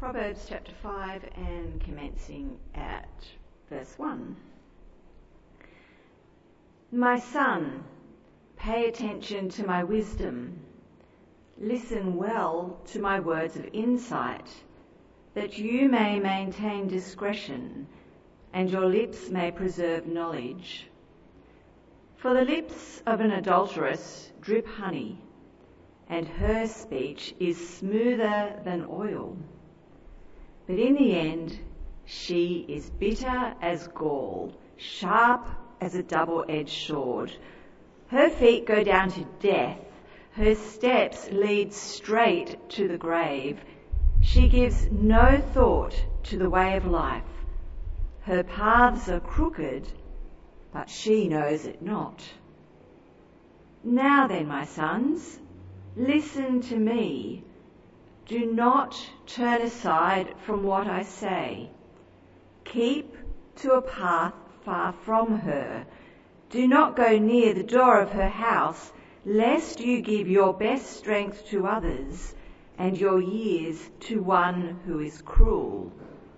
Proverbs chapter 5 and commencing at verse 1. My son, pay attention to my wisdom. Listen well to my words of insight, that you may maintain discretion and your lips may preserve knowledge. For the lips of an adulteress drip honey, and her speech is smoother than oil. But in the end, she is bitter as gall, sharp as a double-edged sword. Her feet go down to death. Her steps lead straight to the grave. She gives no thought to the way of life. Her paths are crooked, but she knows it not. Now then, my sons, listen to me. Do not turn aside from what I say. Keep to a path far from her. Do not go near the door of her house, lest you give your best strength to others and your years to one who is cruel.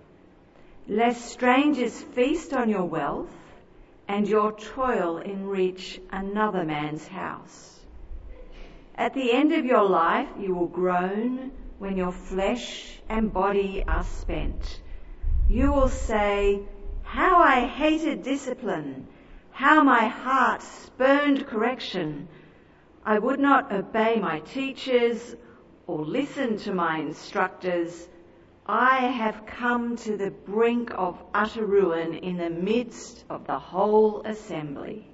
Lest strangers feast on your wealth and your toil enrich another man's house. At the end of your life you will groan when your flesh and body are spent. You will say, how I hated discipline, how my heart spurned correction. I would not obey my teachers or listen to my instructors. I have come to the brink of utter ruin in the midst of the whole assembly.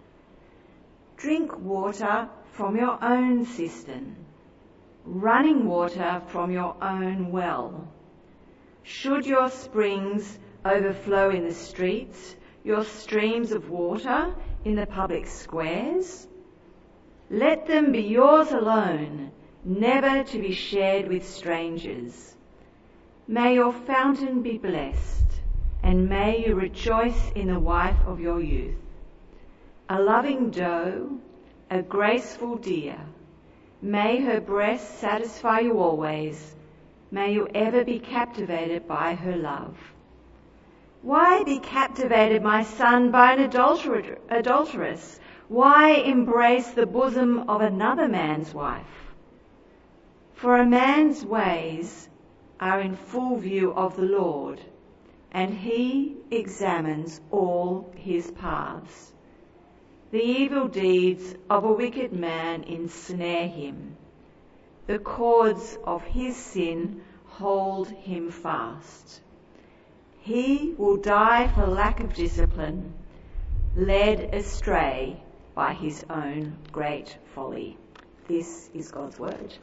Drink water from your own cistern, running water from your own well. Should your springs overflow in the streets, your streams of water in the public squares? Let them be yours alone, never to be shared with strangers. May your fountain be blessed, and may you rejoice in the wife of your youth. A loving doe, a graceful deer, may her breast satisfy you always. May you ever be captivated by her love. Why be captivated, my son, by an adulteress? Why embrace the bosom of another man's wife? For a man's ways are in full view of the Lord, and he examines all his paths. The evil deeds of a wicked man ensnare him. The cords of his sin hold him fast. He will die for lack of discipline, led astray by his own great folly. This is God's word.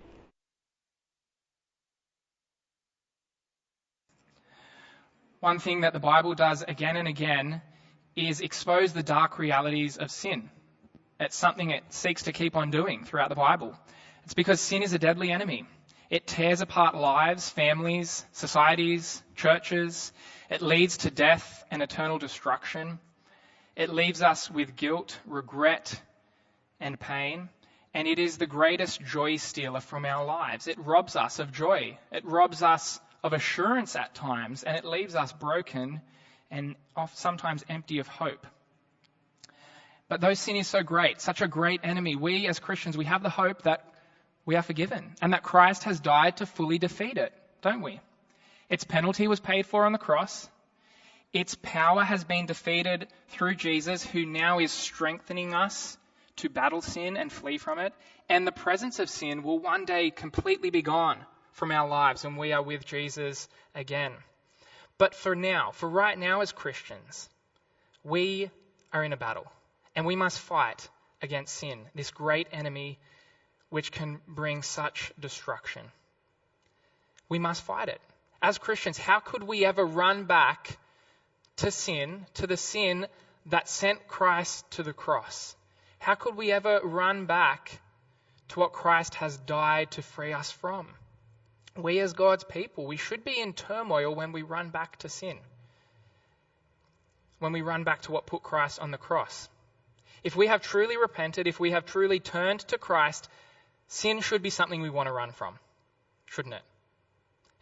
One thing that the Bible does again and again is expose the dark realities of sin. It's something it seeks to keep on doing throughout the Bible. It's because sin is a deadly enemy. It tears apart lives, families, societies, churches. It leads to death and eternal destruction. It leaves us with guilt, regret, and pain. And it is the greatest joy stealer from our lives. It robs us of joy. It robs us of assurance at times, and it leaves us broken and sometimes empty of hope. But though sin is so great, such a great enemy, we as Christians, we have the hope that we are forgiven and that Christ has died to fully defeat it, don't we? Its penalty was paid for on the cross. Its power has been defeated through Jesus, who now is strengthening us to battle sin and flee from it. And the presence of sin will one day completely be gone from our lives when we are with Jesus again. But for right now as Christians, we are in a battle and we must fight against sin, this great enemy which can bring such destruction. We must fight it. As Christians, how could we ever run back to sin, to the sin that sent Christ to the cross? How could we ever run back to what Christ has died to free us from? We as God's people, we should be in turmoil when we run back to sin, when we run back to what put Christ on the cross. If we have truly repented, if we have truly turned to Christ, sin should be something we want to run from, shouldn't it?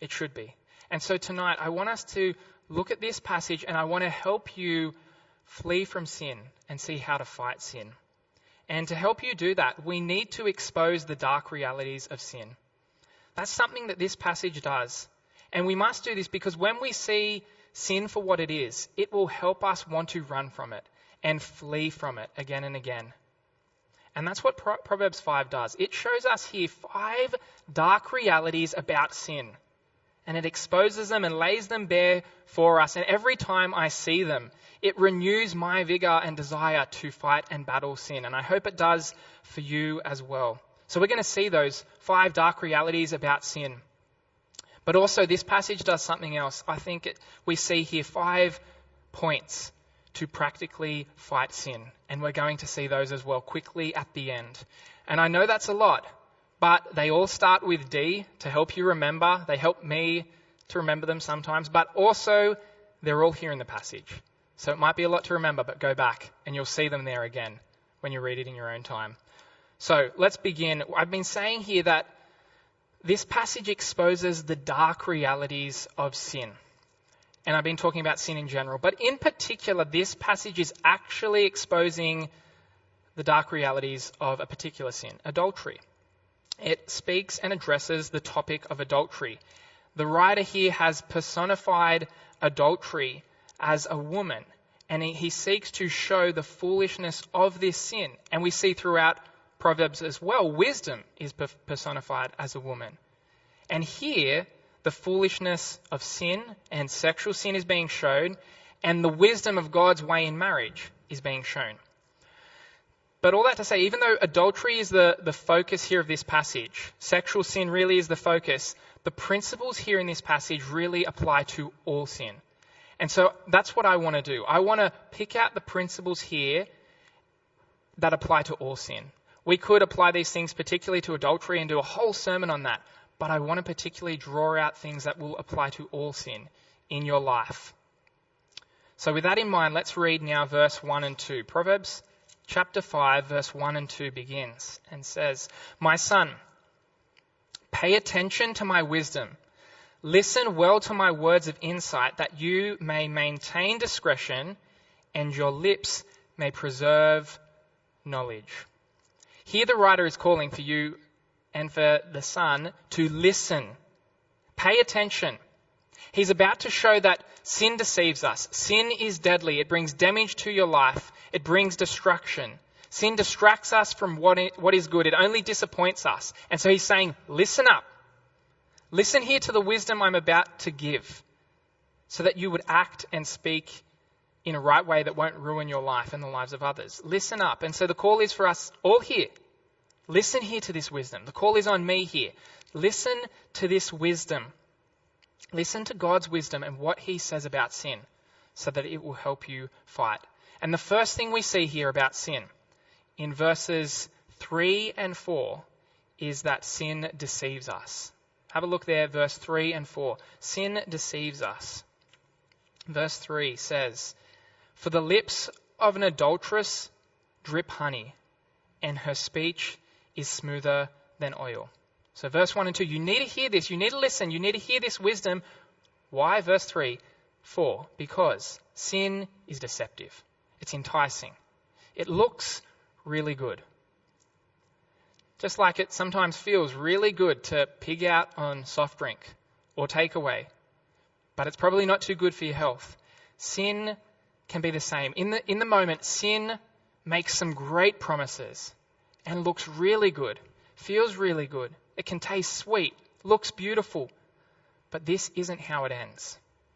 It should be. And so tonight, I want us to look at this passage and I want to help you flee from sin and see how to fight sin. And to help you do that, we need to expose the dark realities of sin. That's something that this passage does. And we must do this because when we see sin for what it is, it will help us want to run from it and flee from it again and again. And that's what Proverbs 5 does. It shows us here 5 dark realities about sin. And it exposes them and lays them bare for us. And every time I see them, it renews my vigor and desire to fight and battle sin. And I hope it does for you as well. So we're going to see those 5 dark realities about sin. But also this passage does something else. I think we see here 5 points to practically fight sin. And we're going to see those as well quickly at the end. And I know that's a lot, but they all start with D to help you remember. They help me to remember them sometimes, but also they're all here in the passage. So it might be a lot to remember, but go back and you'll see them there again when you read it in your own time. So let's begin. I've been saying here that this passage exposes the dark realities of sin. And I've been talking about sin in general. But in particular, this passage is actually exposing the dark realities of a particular sin, adultery. It speaks and addresses the topic of adultery. The writer here has personified adultery as a woman. And he seeks to show the foolishness of this sin. And we see throughout Proverbs as well, wisdom is personified as a woman. And here, the foolishness of sin and sexual sin is being shown, and the wisdom of God's way in marriage is being shown. But all that to say, even though adultery is the focus here of this passage, sexual sin really is the focus, the principles here in this passage really apply to all sin. And so that's what I want to do. I want to pick out the principles here that apply to all sin. We could apply these things particularly to adultery and do a whole sermon on that. But I want to particularly draw out things that will apply to all sin in your life. So with that in mind, let's read now verse 1 and 2. Proverbs chapter 5, verse 1 and 2 begins and says, "My son, pay attention to my wisdom. Listen well to my words of insight, that you may maintain discretion and your lips may preserve knowledge." Here the writer is calling for you and for the son to listen. Pay attention. He's about to show that sin deceives us. Sin is deadly. It brings damage to your life. It brings destruction. Sin distracts us from what is good. It only disappoints us. And so he's saying, listen up. Listen here to the wisdom I'm about to give, so that you would act and speak in a right way that won't ruin your life and the lives of others. Listen up. And so the call is for us all here. Listen here to this wisdom. The call is on me here. Listen to this wisdom. Listen to God's wisdom and what he says about sin, so that it will help you fight. And the first thing we see here about sin in verses 3 and 4 is that sin deceives us. Have a look there, verse 3 and 4. Sin deceives us. Verse 3 says, "For the lips of an adulteress drip honey, and her speech is smoother than oil." So verse 1 and 2, you need to hear this. You need to listen. You need to hear this wisdom. Why? Verse 3, 4, because sin is deceptive. It's enticing. It looks really good. Just like it sometimes feels really good to pig out on soft drink or takeaway, but it's probably not too good for your health. Sin can be the same. In the moment, sin makes some great promises and looks really good, feels really good. It can taste sweet, looks beautiful, but this isn't how it ends.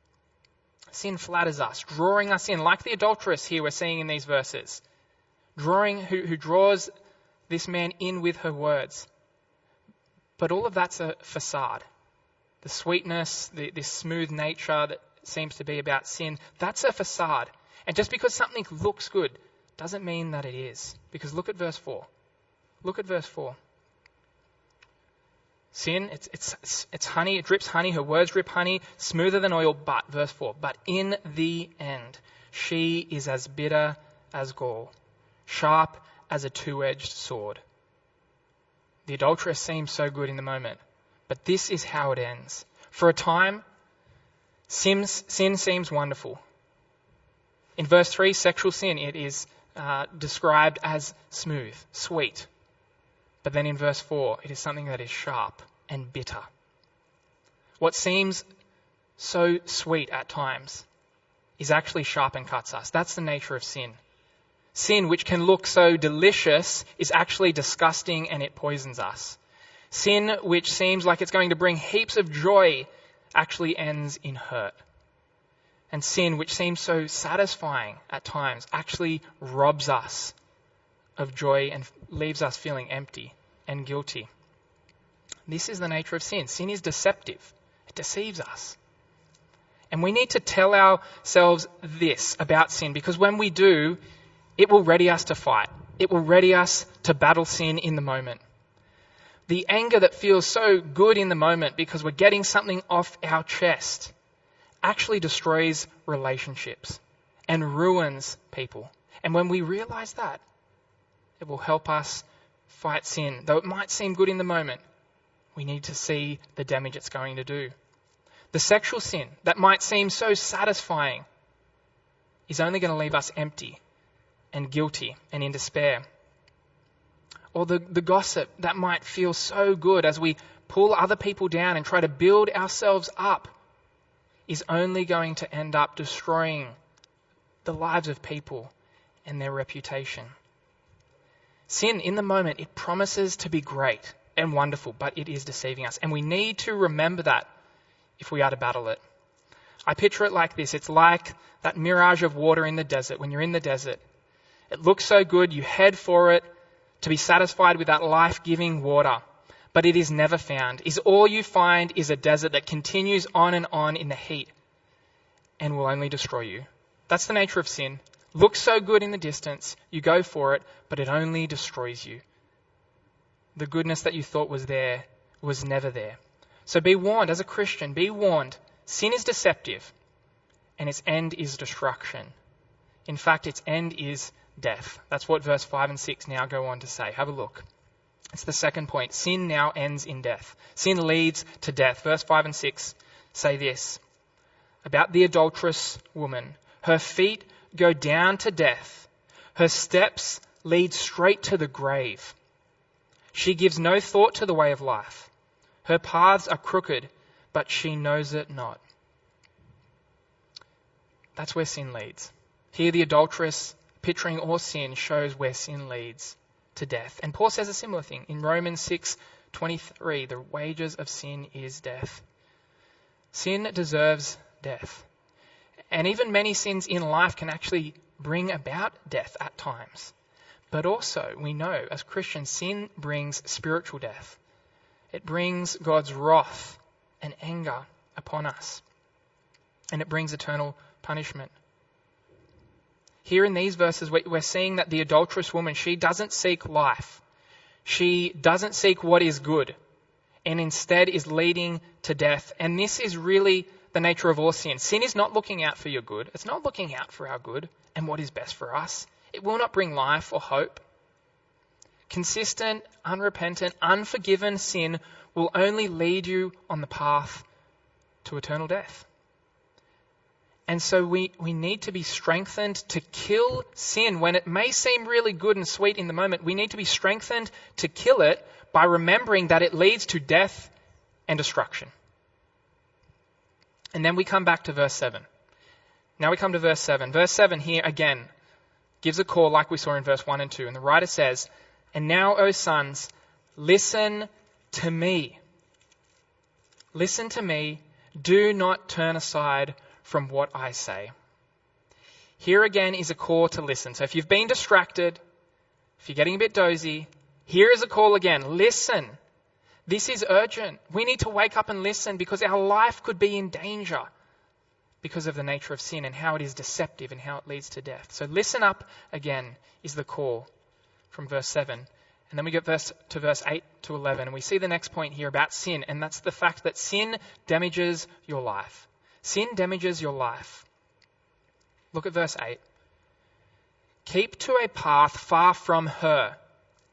Sin flatters us, drawing us in, like the adulteress here we're seeing in these verses, who draws this man in with her words. But all of that's a facade. The sweetness, this smooth nature that seems to be about sin, that's a facade. And just because something looks good doesn't mean that it is. Because look at verse 4. Look at verse 4. Sin, it's honey, it drips honey, her words drip honey, smoother than oil, but, verse 4, but in the end, she is as bitter as gall, sharp as a two-edged sword. The adulteress seems so good in the moment, but this is how it ends. For a time, sin seems wonderful. In verse 3, sexual sin, it is described as smooth, sweet. But then in verse 4, it is something that is sharp and bitter. What seems so sweet at times is actually sharp and cuts us. That's the nature of sin. Sin, which can look so delicious, is actually disgusting and it poisons us. Sin, which seems like it's going to bring heaps of joy, actually ends in hurt. And sin, which seems so satisfying at times, actually robs us of joy and leaves us feeling empty and guilty. This is the nature of sin. Sin is deceptive. It deceives us. And we need to tell ourselves this about sin, because when we do, it will ready us to fight. It will ready us to battle sin in the moment. The anger that feels so good in the moment because we're getting something off our chest actually destroys relationships and ruins people. And when we realize that, it will help us fight sin. Though it might seem good in the moment, we need to see the damage it's going to do. The sexual sin that might seem so satisfying is only going to leave us empty and guilty and in despair. Or the gossip that might feel so good as we pull other people down and try to build ourselves up is only going to end up destroying the lives of people and their reputation. Sin, in the moment, it promises to be great and wonderful, but it is deceiving us. And we need to remember that if we are to battle it. I picture it like this. It's like that mirage of water in the desert. When you're in the desert, it looks so good, you head for it to be satisfied with that life-giving water. But it is never found. All you find is a desert that continues on and on in the heat and will only destroy you. That's the nature of sin. Looks so good in the distance, you go for it, but it only destroys you. The goodness that you thought was there was never there. So be warned, as a Christian, be warned. Sin is deceptive, and its end is destruction. In fact, its end is death. That's what verse 5 and 6 now go on to say. Have a look. It's the second point. Sin now ends in death. Sin leads to death. Verse 5 and 6 say this about the adulterous woman. Her feet go down to death. Her steps lead straight to the grave. She gives no thought to the way of life. Her paths are crooked, but she knows it not. That's where sin leads. Here the adulteress, picturing all sin, shows where sin leads to death. And Paul says a similar thing in Romans 6:23. The wages of sin is death. Sin deserves death. And even many sins in life can actually bring about death at times. But also, we know as Christians, sin brings spiritual death. It brings God's wrath and anger upon us. And it brings eternal punishment. Here in these verses, we're seeing that the adulterous woman, she doesn't seek life. She doesn't seek what is good, and instead is leading to death. And this is really the nature of all sin. Sin is not looking out for your good. It's not looking out for our good and what is best for us. It will not bring life or hope. Consistent, unrepentant, unforgiven sin will only lead you on the path to eternal death. And so we need to be strengthened to kill sin. When it may seem really good and sweet in the moment, we need to be strengthened to kill it by remembering that it leads to death and destruction. And then we come back to verse 7. Now we come to verse 7. Verse 7 here again gives a call like we saw in verse 1 and 2. And the writer says, "And now, O sons, listen to me. Listen to me. Do not turn aside from what I say." Here again is a call to listen. So if you've been distracted, if you're getting a bit dozy, here is a call again. Listen. This is urgent. We need to wake up and listen because our life could be in danger because of the nature of sin and how it is deceptive and how it leads to death. So listen up again is the call from verse 7. And then we get to verse 8 to 11. And we see the next point here about sin. And that's the fact that sin damages your life. Sin damages your life. Look at verse 8. "Keep to a path far from her,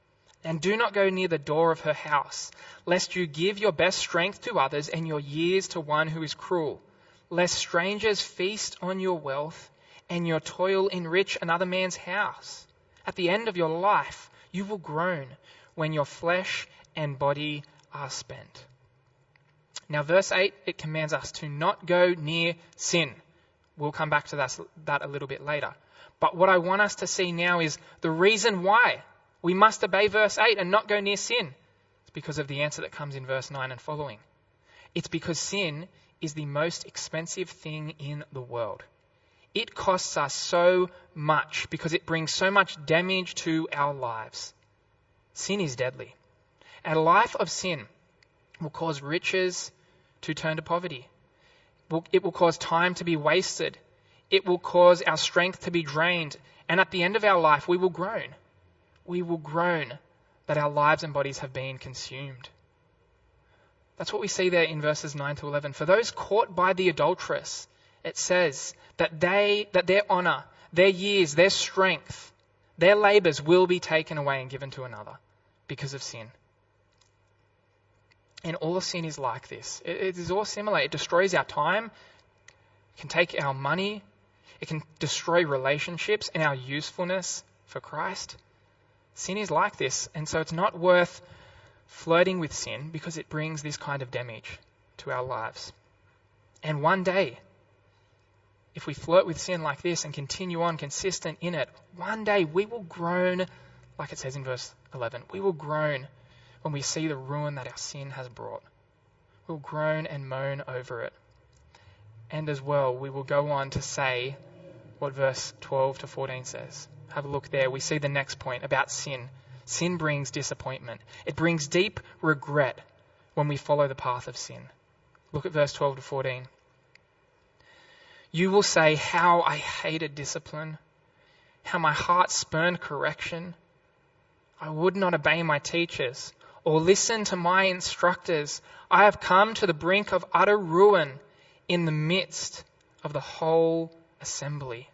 And do not go near the door of her house, lest you give your best strength to others and your years to one who is cruel, lest strangers feast on your wealth and your toil enrich another man's house. At the end of your life, you will groan when your flesh and body are spent. Now, verse 8, it commands us to not go near sin. We'll come back to that a little bit later. But what I want us to see now is the reason why we must obey verse 8 and not go near sin. It's because of the answer that comes in verse 9 and following. It's because sin is the most expensive thing in the world. It costs us so much because it brings so much damage to our lives. Sin is deadly. A life of sin will cause riches to turn to poverty. It will cause time to be wasted. It will cause our strength to be drained. And at the end of our life, we will groan. We will groan that our lives and bodies have been consumed. That's what we see there in verses 9 to 11. For those caught by the adulteress, it says that their honor, their years, their strength, their labors will be taken away and given to another because of sin. And all sin is like this. It is all similar. It destroys our time. It can take our money. It can destroy relationships and our usefulness for Christ. Sin is like this, and so it's not worth flirting with sin because it brings this kind of damage to our lives. And one day, if we flirt with sin like this and continue on consistent in it, one day we will groan, like it says in verse 11, we will groan when we see the ruin that our sin has brought. We'll groan and moan over it. And as well, we will go on to say what verse 12 to 14 says. Have a look there. We see the next point about sin. Sin brings disappointment. It brings deep regret when we follow the path of sin. Look at verse 12 to 14. You will say, how I hated discipline, how my heart spurned correction. I would not obey my teachers or listen to my instructors. I have come to the brink of utter ruin in the midst of the whole assembly.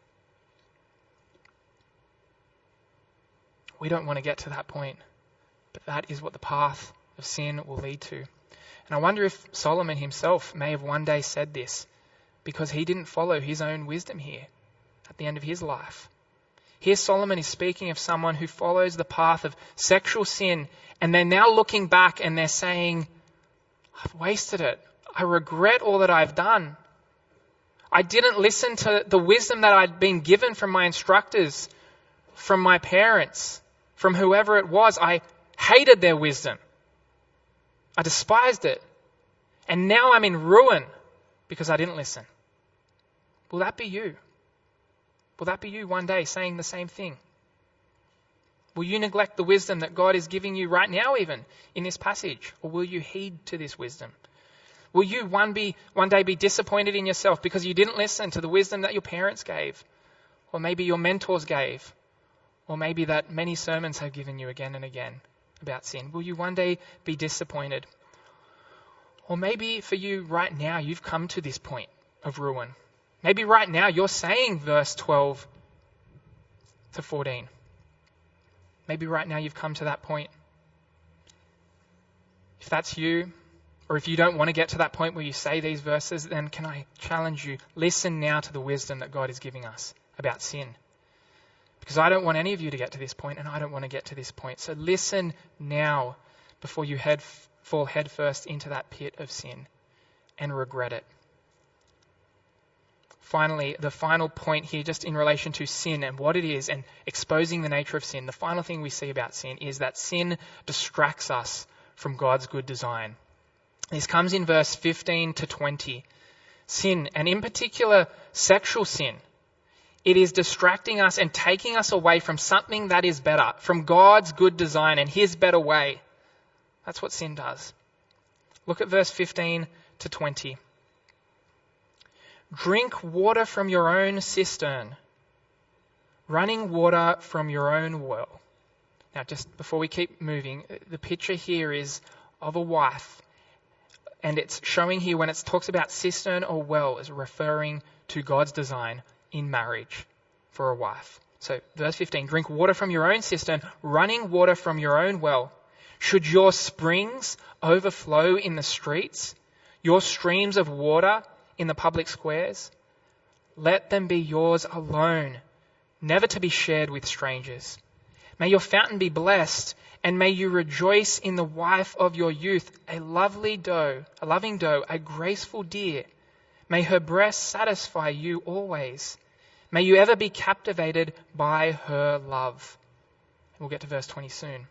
We don't want to get to that point, but that is what the path of sin will lead to. And I wonder if Solomon himself may have one day said this because he didn't follow his own wisdom here at the end of his life. Here Solomon is speaking of someone who follows the path of sexual sin, and they're now looking back and they're saying, I've wasted it. I regret all that I've done. I didn't listen to the wisdom that I'd been given from my instructors, from my parents, from whoever it was. I hated their wisdom. I despised it. And now I'm in ruin because I didn't listen. Will that be you? Will that be you one day saying the same thing? Will you neglect the wisdom that God is giving you right now even in this passage? Or will you heed to this wisdom? Will you one day be disappointed in yourself because you didn't listen to the wisdom that your parents gave? Or maybe your mentors gave? Or maybe that many sermons have given you again and again about sin? Will you one day be disappointed? Or maybe for you right now, you've come to this point of ruin. Maybe right now you're saying verse 12 to 14. Maybe right now you've come to that point. If that's you, or if you don't want to get to that point where you say these verses, then can I challenge you, listen now to the wisdom that God is giving us about sin. Because I don't want any of you to get to this point, and I don't want to get to this point. So listen now before you fall headfirst into that pit of sin and regret it. Finally, the final point here, just in relation to sin and what it is and exposing the nature of sin, the final thing we see about sin is that sin distracts us from God's good design. This comes in verse 15 to 20. Sin, and in particular sexual sin, it is distracting us and taking us away from something that is better, from God's good design and his better way. That's what sin does. Look at verse 15 to 20. Drink water from your own cistern, running water from your own well. Now, just before we keep moving, the picture here is of a wife, and it's showing here when it talks about cistern or well is referring to God's design in marriage for a wife. So verse 15, drink water from your own cistern, running water from your own well. Should your springs overflow in the streets, your streams of water in the public squares? Let them be yours alone, never to be shared with strangers. May your fountain be blessed, and may you rejoice in the wife of your youth, a loving doe, a graceful deer. May her breast satisfy you always. May you ever be captivated by her love. We'll get to verse 20 soon.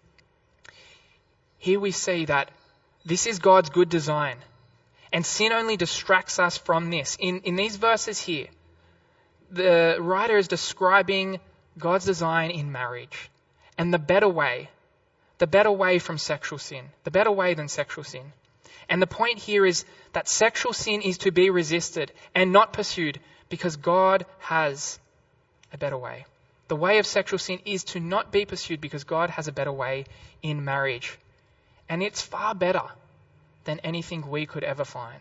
Here we see that this is God's good design, and sin only distracts us from this. In these verses here, the writer is describing God's design in marriage and the better way from sexual sin, the better way than sexual sin. And the point here is that sexual sin is to be resisted and not pursued because God has a better way. The way of sexual sin is to not be pursued because God has a better way in marriage. And it's far better than anything we could ever find.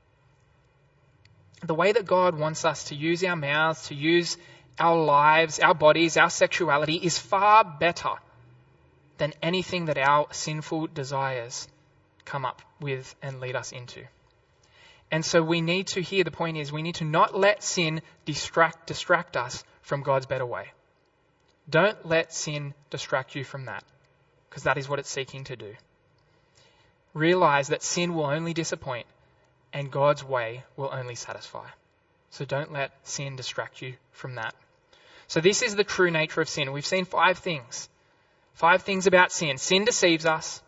The way that God wants us to use our mouths, to use our lives, our bodies, our sexuality is far better than anything that our sinful desires come up with and lead us into. And so we need to, here the point is, we need to not let sin distract us from God's better way. Don't let sin distract you from that, because that is what it's seeking to do. Realize that sin will only disappoint and God's way will only satisfy. So don't let sin distract you from that. So this is the true nature of sin. We've seen 5 things. 5 things about sin. Sin deceives us.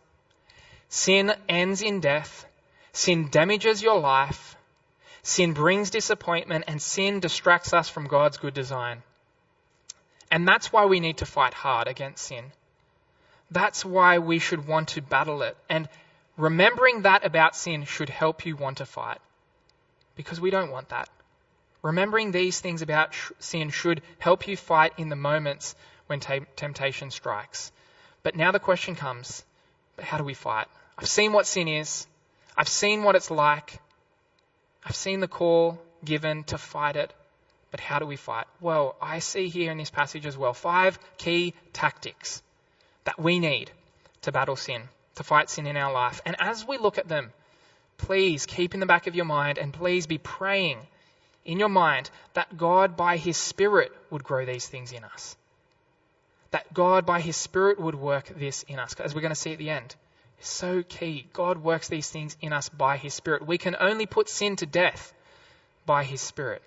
Sin ends in death. Sin damages your life. Sin brings disappointment, and sin distracts us from God's good design. And that's why we need to fight hard against sin. That's why we should want to battle it. And remembering that about sin should help you want to fight, because we don't want that. Remembering these things about sin should help you fight in the moments when temptation strikes. But now the question comes, but how do we fight? I've seen what sin is. I've seen what it's like. I've seen the call given to fight it. But how do we fight? Well, I see here in this passage as well 5 key tactics that we need to battle sin, to fight sin in our life. And as we look at them, please keep in the back of your mind, and please be praying in your mind that God by His Spirit would grow these things in us. That God by His Spirit would work this in us, as we're going to see at the end. It's so key. God works these things in us by His Spirit. We can only put sin to death by His Spirit,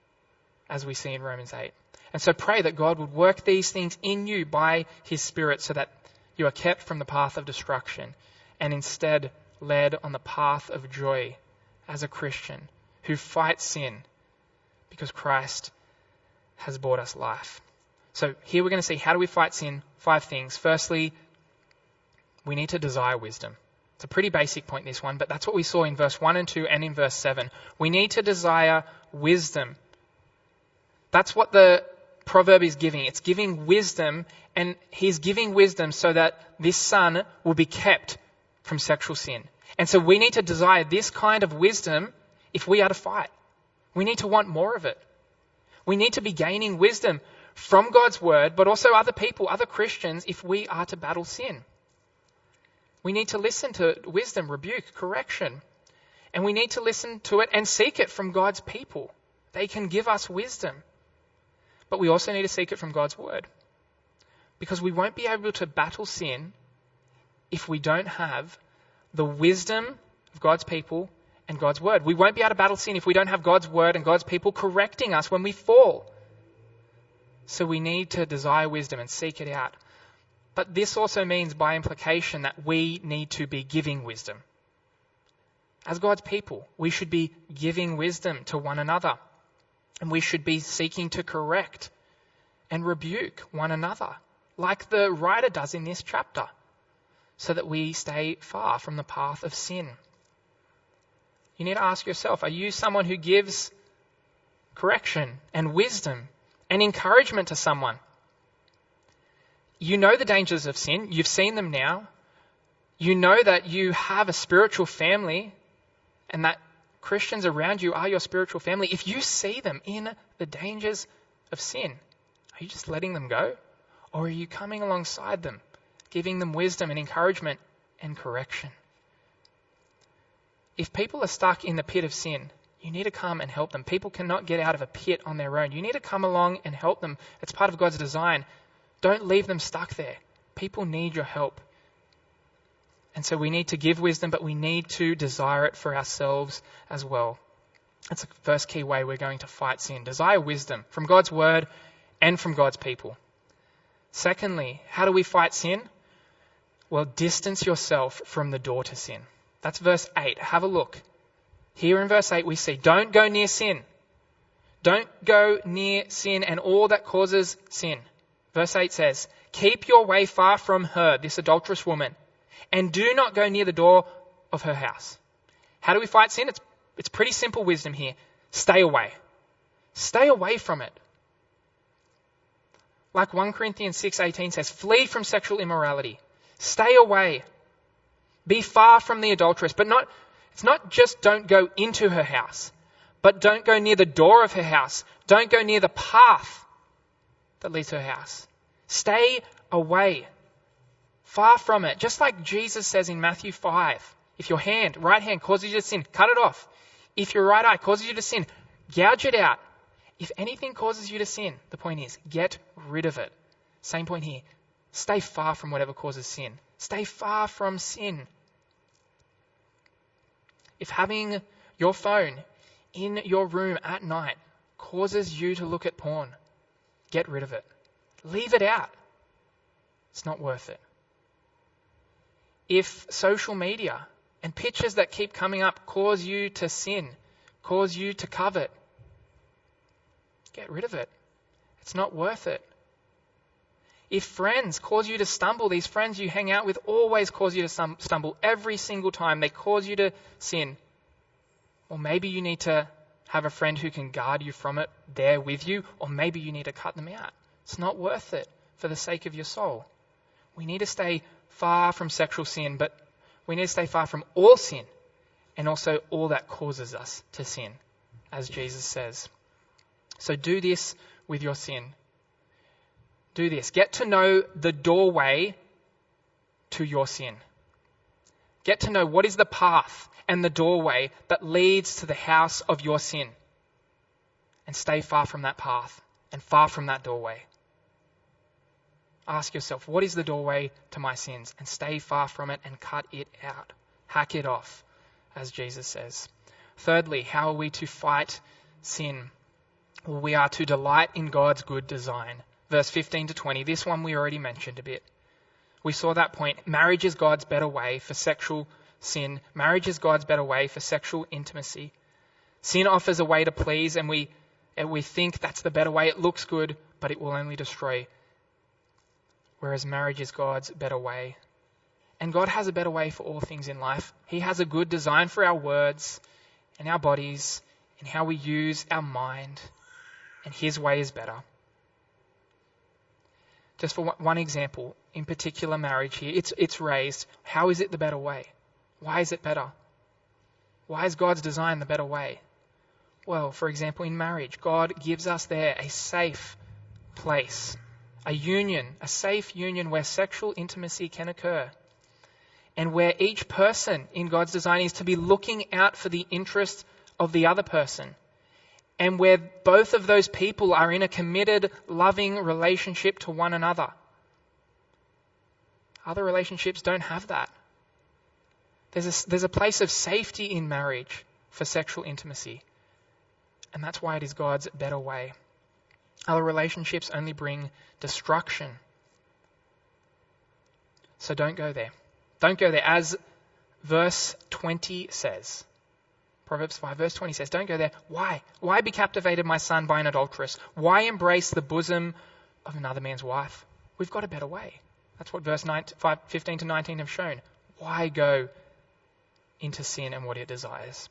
as we see in Romans 8. And so pray that God would work these things in you by His Spirit so that you are kept from the path of destruction and instead led on the path of joy as a Christian who fights sin because Christ has bought us life. So here we're going to see, how do we fight sin? 5 things. Firstly, we need to desire wisdom. It's a pretty basic point, this one, but that's what we saw in verse 1 and 2 and in verse 7. We need to desire wisdom. That's what the proverb is giving. It's giving wisdom, and he's giving wisdom so that this son will be kept from sexual sin. And so we need to desire this kind of wisdom if we are to fight. We need to want more of it. We need to be gaining wisdom from God's word, but also other people, other Christians, if we are to battle sin. We need to listen to wisdom, rebuke, correction, and we need to listen to it and seek it from God's people. They can give us wisdom. But we also need to seek it from God's word, because we won't be able to battle sin if we don't have the wisdom of God's people and God's word. We won't be able to battle sin if we don't have God's word and God's people correcting us when we fall. So we need to desire wisdom and seek it out. But this also means, by implication, that we need to be giving wisdom. As God's people, we should be giving wisdom to one another. And we should be seeking to correct and rebuke one another, like the writer does in this chapter, so that we stay far from the path of sin. You need to ask yourself, are you someone who gives correction and wisdom and encouragement to someone? You know the dangers of sin. You've seen them now. You know that you have a spiritual family and that Christians around you are your spiritual family. If you see them in the dangers of sin, Are you just letting them go? Or are you coming alongside them, giving them wisdom and encouragement and correction? If people are stuck in the pit of sin, you need to come and help them. People cannot get out of a pit on their own. You need to come along and help them. It's part of God's design. Don't leave them stuck there. People need your help. And so we need to give wisdom, but we need to desire it for ourselves as well. That's the first key way we're going to fight sin. Desire wisdom from God's word and from God's people. Secondly, how do we fight sin? Well, distance yourself from the door to sin. That's verse 8. Have a look. Here in verse 8 we see, don't go near sin. Don't go near sin and all that causes sin. Verse 8 says, keep your way far from her, this adulterous woman, and do not go near the door of her house. How do we fight sin? It's pretty simple wisdom here. Stay away. Stay away from it. Like 1 Corinthians 6:18 says, flee from sexual immorality. Stay away. Be far from the adulteress. But it's not just don't go into her house, but don't go near the door of her house. Don't go near the path that leads to her house. Stay away. Far from it. Just like Jesus says in Matthew 5, if your right hand causes you to sin, cut it off. If your right eye causes you to sin, gouge it out. If anything causes you to sin, the point is, get rid of it. Same point here. Stay far from whatever causes sin. Stay far from sin. If having your phone in your room at night causes you to look at porn, get rid of it. Leave it out. It's not worth it. If social media and pictures that keep coming up cause you to sin, cause you to covet, get rid of it. It's not worth it. If friends cause you to stumble, these friends you hang out with always cause you to stumble every single time. They cause you to sin. Or maybe you need to have a friend who can guard you from it there with you, or maybe you need to cut them out. It's not worth it for the sake of your soul. We need to stay far from sexual sin, but we need to stay far from all sin and also all that causes us to sin, as Jesus says. So do this with your sin. Do this. Get to know the doorway to your sin. Get to know what is the path and the doorway that leads to the house of your sin. And stay far from that path and far from that doorway. Ask yourself, what is the doorway to my sins? And stay far from it and cut it out. Hack it off, as Jesus says. Thirdly, how are we to fight sin? Well, we are to delight in God's good design. Verse 15 to 20, this one we already mentioned a bit. We saw that point. Marriage is God's better way for sexual sin. Marriage is God's better way for sexual intimacy. Sin offers a way to please, and we think that's the better way. It looks good, but it will only destroy. Whereas marriage is God's better way. And God has a better way for all things in life. He has a good design for our words and our bodies and how we use our mind. And His way is better. Just for one example, in particular marriage here, it's raised. How is it the better way? Why is it better? Why is God's design the better way? Well, for example, in marriage, God gives us there a safe place, a union, a safe union where sexual intimacy can occur, and where each person in God's design is to be looking out for the interest of the other person, and where both of those people are in a committed, loving relationship to one another. Other relationships don't have that. There's a place of safety in marriage for sexual intimacy. And that's why it is God's better way. Other relationships only bring destruction. So don't go there. Don't go there. As verse 20 says. Proverbs 5 verse 20 says, don't go there. Why? Why be captivated, my son, by an adulteress? Why embrace the bosom of another man's wife? We've got a better way. That's what verse 15 to 19 have shown. Why go into sin and what it desires?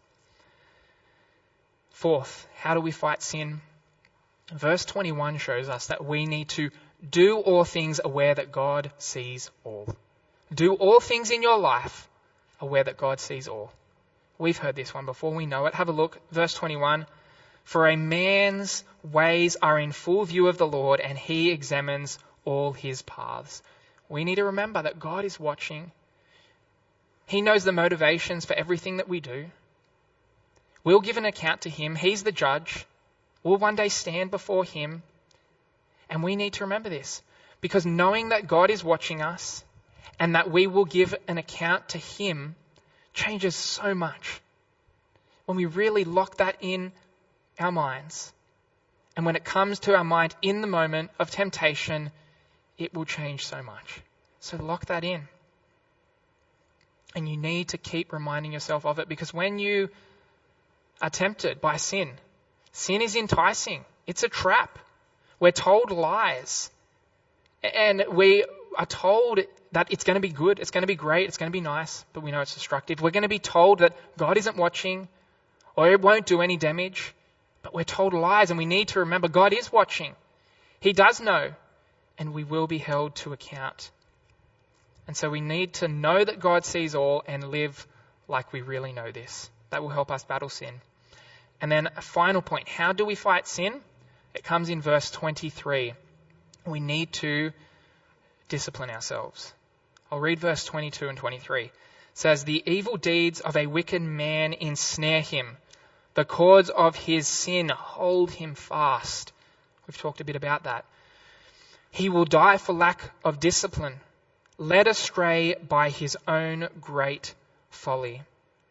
Fourth, how do we fight sin? Verse 21 shows us that we need to do all things aware that God sees all. Do all things in your life aware that God sees all. We've heard this one before. We know it. Have a look. Verse 21. For a man's ways are in full view of the Lord, and he examines all his paths. We need to remember that God is watching. He knows the motivations for everything that we do. We'll give an account to him. He's the judge. We'll one day stand before him. And we need to remember this, because knowing that God is watching us and that we will give an account to him changes so much. When we really lock that in our minds, and when it comes to our mind in the moment of temptation, it will change so much. So lock that in. And you need to keep reminding yourself of it, because when you are tempted by sin, sin is enticing. It's a trap. We're told lies. And we are told that it's going to be good, it's going to be great, it's going to be nice, but we know it's destructive. We're going to be told that God isn't watching, or it won't do any damage, but we're told lies, and we need to remember God is watching. He does know, and we will be held to account. And so we need to know that God sees all and live like we really know this. That will help us battle sin. And then a final point, how do we fight sin? It comes in verse 23. We need to discipline ourselves. I'll read verse 22 and 23. It says, "The evil deeds of a wicked man ensnare him. The cords of his sin hold him fast." We've talked a bit about that. "He will die for lack of discipline, led astray by his own great folly."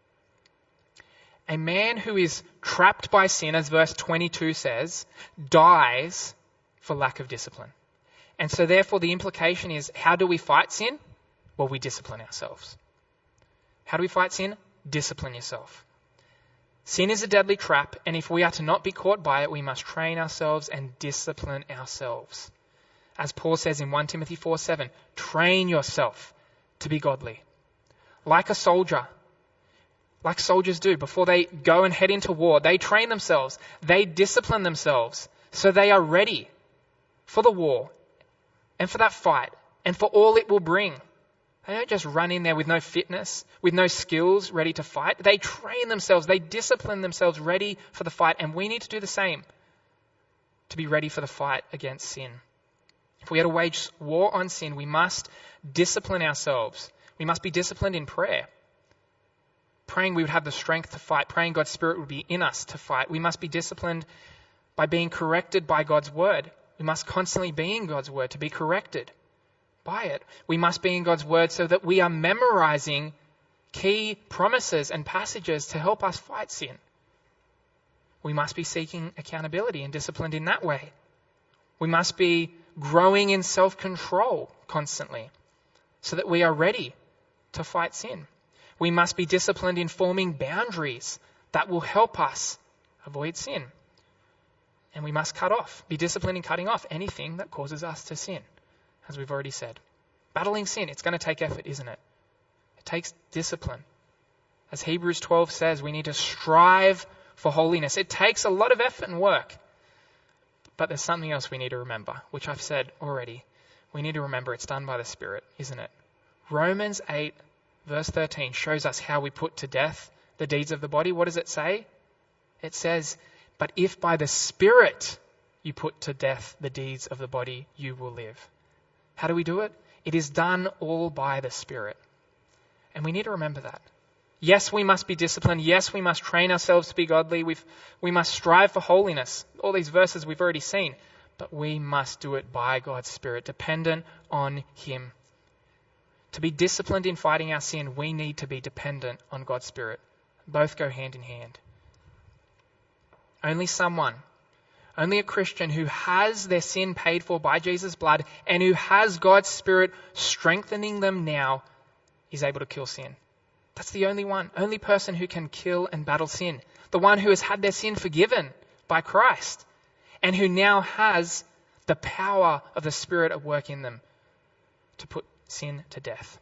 A man who is trapped by sin, as verse 22 says, dies for lack of discipline. And so therefore the implication is, how do we fight sin? Well, we discipline ourselves. How do we fight sin? Discipline yourself. Sin is a deadly trap, and if we are to not be caught by it, we must train ourselves and discipline ourselves. As Paul says in 1 Timothy 4:7, train yourself to be godly. Like a soldier, like soldiers do before they go and head into war, they train themselves, they discipline themselves so they are ready for the war and for that fight and for all it will bring. They don't just run in there with no fitness, with no skills, ready to fight. They train themselves, they discipline themselves ready for the fight, and we need to do the same to be ready for the fight against sin. If we are to wage war on sin, we must discipline ourselves. We must be disciplined in prayer. Praying we would have the strength to fight, praying God's Spirit would be in us to fight. We must be disciplined by being corrected by God's Word. We must constantly be in God's Word to be corrected by it. We must be in God's Word so that we are memorizing key promises and passages to help us fight sin. We must be seeking accountability and disciplined in that way. We must be growing in self-control constantly so that we are ready to fight sin. We must be disciplined in forming boundaries that will help us avoid sin. And we must be disciplined in cutting off anything that causes us to sin, as we've already said. Battling sin, it's going to take effort, isn't it? It takes discipline. As Hebrews 12 says, we need to strive for holiness. It takes a lot of effort and work. But there's something else we need to remember, which I've said already. We need to remember it's done by the Spirit, isn't it? Romans 8 verse 13 shows us how we put to death the deeds of the body. What does it say? It says, "But if by the Spirit you put to death the deeds of the body, you will live." How do we do it? It is done all by the Spirit. And we need to remember that. Yes, we must be disciplined. Yes, we must train ourselves to be godly. We must strive for holiness. All these verses we've already seen. But we must do it by God's Spirit, dependent on Him. To be disciplined in fighting our sin, we need to be dependent on God's Spirit. Both go hand in hand. Only a Christian who has their sin paid for by Jesus' blood and who has God's Spirit strengthening them now is able to kill sin. That's the only person who can kill and battle sin. The one who has had their sin forgiven by Christ and who now has the power of the Spirit at work in them to put sin to death.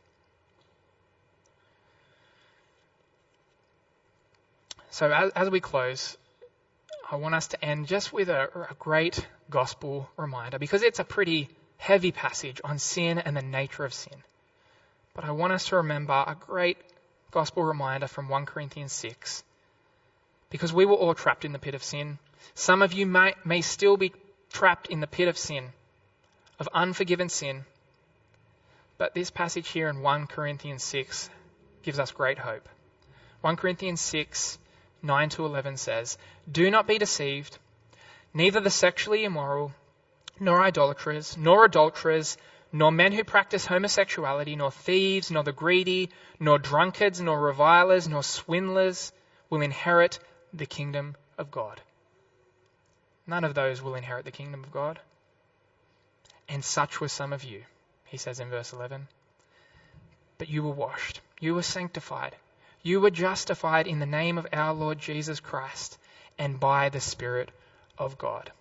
So as we close, I want us to end just with a great gospel reminder, because it's a pretty heavy passage on sin and the nature of sin. But I want us to remember a great gospel reminder from 1 Corinthians 6. Because we were all trapped in the pit of sin. Some of you may still be trapped in the pit of sin, of unforgiven sin. But this passage here in 1 Corinthians 6 gives us great hope. 1 Corinthians 6, 9 to 11 says, "Do not be deceived, neither the sexually immoral, nor idolaters, nor adulterers, nor men who practice homosexuality, nor thieves, nor the greedy, nor drunkards, nor revilers, nor swindlers will inherit the kingdom of God." None of those will inherit the kingdom of God. "And such were some of you," he says in verse 11. "But you were washed, you were sanctified, you were justified in the name of our Lord Jesus Christ and by the Spirit of God."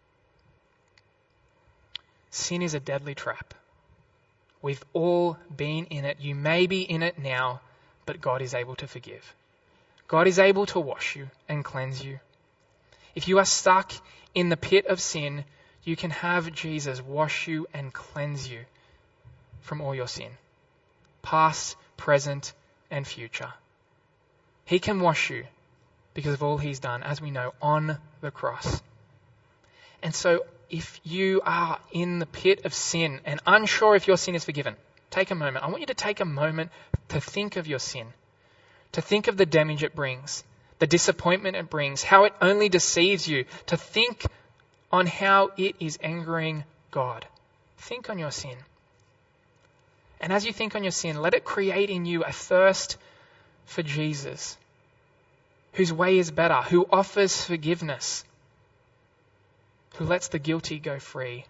Sin is a deadly trap. We've all been in it. You may be in it now, but God is able to forgive. God is able to wash you and cleanse you. If you are stuck in the pit of sin, you can have Jesus wash you and cleanse you from all your sin, past, present, and future. He can wash you because of all he's done, as we know, on the cross. And so if you are in the pit of sin and unsure if your sin is forgiven, take a moment. I want you to take a moment to think of your sin, to think of the damage it brings, the disappointment it brings, how it only deceives you, to think on how it is angering God. Think on your sin. And as you think on your sin, let it create in you a thirst for Jesus, whose way is better, who offers forgiveness, who lets the guilty go free.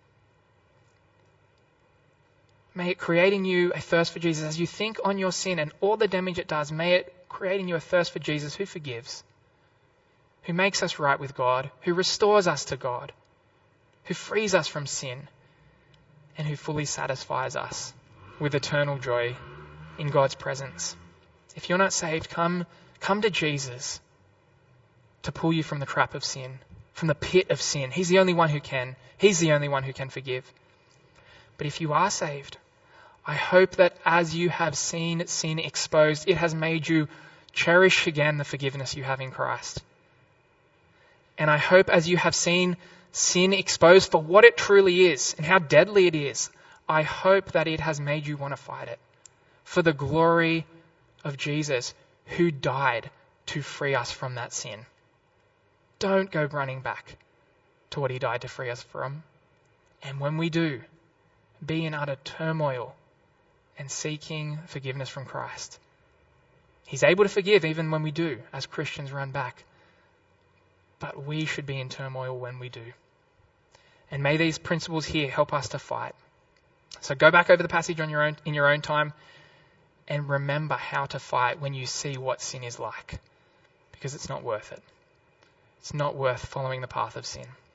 May it create in you a thirst for Jesus. As you think on your sin and all the damage it does, may it create in you a thirst for Jesus who forgives, who makes us right with God, who restores us to God, who frees us from sin, and who fully satisfies us with eternal joy in God's presence. If you're not saved, come to Jesus to pull you from the trap of sin, from the pit of sin. He's the only one who can. He's the only one who can forgive. But if you are saved, I hope that as you have seen sin exposed, it has made you cherish again the forgiveness you have in Christ. And I hope as you have seen sin exposed for what it truly is and how deadly it is, I hope that it has made you want to fight it for the glory of Jesus, who died to free us from that sin. Don't go running back to what he died to free us from. And when we do, be in utter turmoil and seeking forgiveness from Christ. He's able to forgive even when we do, as Christians, run back. But we should be in turmoil when we do. And may these principles here help us to fight. So go back over the passage in your own time and remember how to fight when you see what sin is like. Because it's not worth it. It's not worth following the path of sin.